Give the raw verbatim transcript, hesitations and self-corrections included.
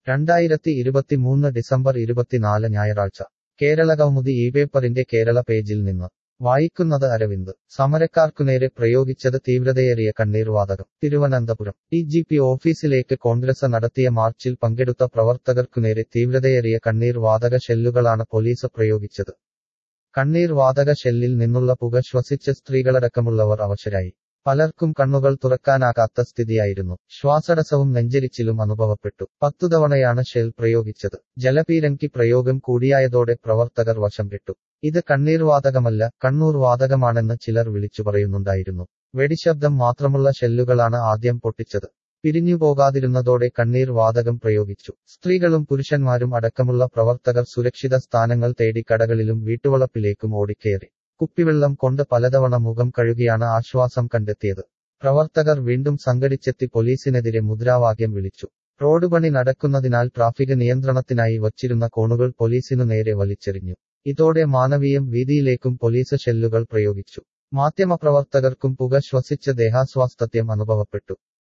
രണ്ടായിരത്തി ഇരുപത്തിമൂന്ന് ഡിസംബർ ഇരുപത്തിനാല് ഞായറാഴ്ച കേരള കൗമുദി ഈ പേപ്പറിന്റെ കേരള പേജിൽ നിന്ന് വായിക്കുന്നത് അരവിന്ദ് സമരക്കാർക്കുനേരെ പ്രയോഗിച്ചത് തീവ്രതയേറിയ കണ്ണീർ വാതകം തിരുവനന്തപുരം ഡി ജി പി ഓഫീസിലേക്ക് കോൺഗ്രസ് നടത്തിയ മാർച്ചിൽ പങ്കെടുത്ത പ്രവർത്തകർക്കുനേരെ തീവ്രതയേറിയ കണ്ണീർ വാതക ഷെല്ലുകളാണ് പോലീസ് പ്രയോഗിച്ചത് കണ്ണീർ വാതക ഷെല്ലിൽ നിന്നുള്ള പുക ശ്വസിച്ച് സ്ത്രീകളടക്കമുള്ളവർ അവശരായി പലർക്കും കണ്ണുകൾ തുറക്കാനാകാത്ത സ്ഥിതിയായിരുന്നു ശ്വാസതടസ്സവും നെഞ്ചരിച്ചിലും അനുഭവപ്പെട്ടു പത്തു തവണയാണ് ഷെൽ പ്രയോഗിച്ചത് ജലപീരങ്കി പ്രയോഗം കൂടിയായതോടെ പ്രവർത്തകർ വശം കെട്ടു ഇത് കണ്ണീർ വാതകമല്ല കണ്ണൂർ വാതകമാണെന്ന് ചിലർ വിളിച്ചു പറയുന്നുണ്ടായിരുന്നു വെടിശബ്ദം മാത്രമുള്ള ഷെല്ലുകളാണ് ആദ്യം പൊട്ടിച്ചത് പിരിഞ്ഞുപോകാതിരുന്നതോടെ കണ്ണീർ വാതകം പ്രയോഗിച്ചു സ്ത്രീകളും പുരുഷന്മാരും അടക്കമുള്ള പ്രവർത്തകർ സുരക്ഷിത സ്ഥാനങ്ങൾ തേടി കടകളിലും വീട്ടുവളപ്പിലേക്കും ഓടിക്കയറി കുപ്പിവെള്ളം കൊണ്ട് പലതവണ മുഖം കഴുകിയാണ് ആശ്വാസം കണ്ടെത്തിയത് പ്രവർത്തകർ വീണ്ടും സംഘടിച്ചെത്തി പോലീസിനെതിരെ മുദ്രാവാക്യം വിളിച്ചു റോഡ് പണി നടക്കുന്നതിനാൽ ട്രാഫിക് നിയന്ത്രണത്തിനായി വച്ചിരുന്ന കോണുകൾ പോലീസിനു നേരെ വലിച്ചെറിഞ്ഞു ഇതോടെ മാനവീയം വീതിയിലേക്കും പോലീസ് ഷെല്ലുകൾ പ്രയോഗിച്ചു മാധ്യമപ്രവർത്തകർക്കും പുക ശ്വസിച്ച് ദേഹാസ്വാസ്ഥ്യം അനുഭവപ്പെട്ടു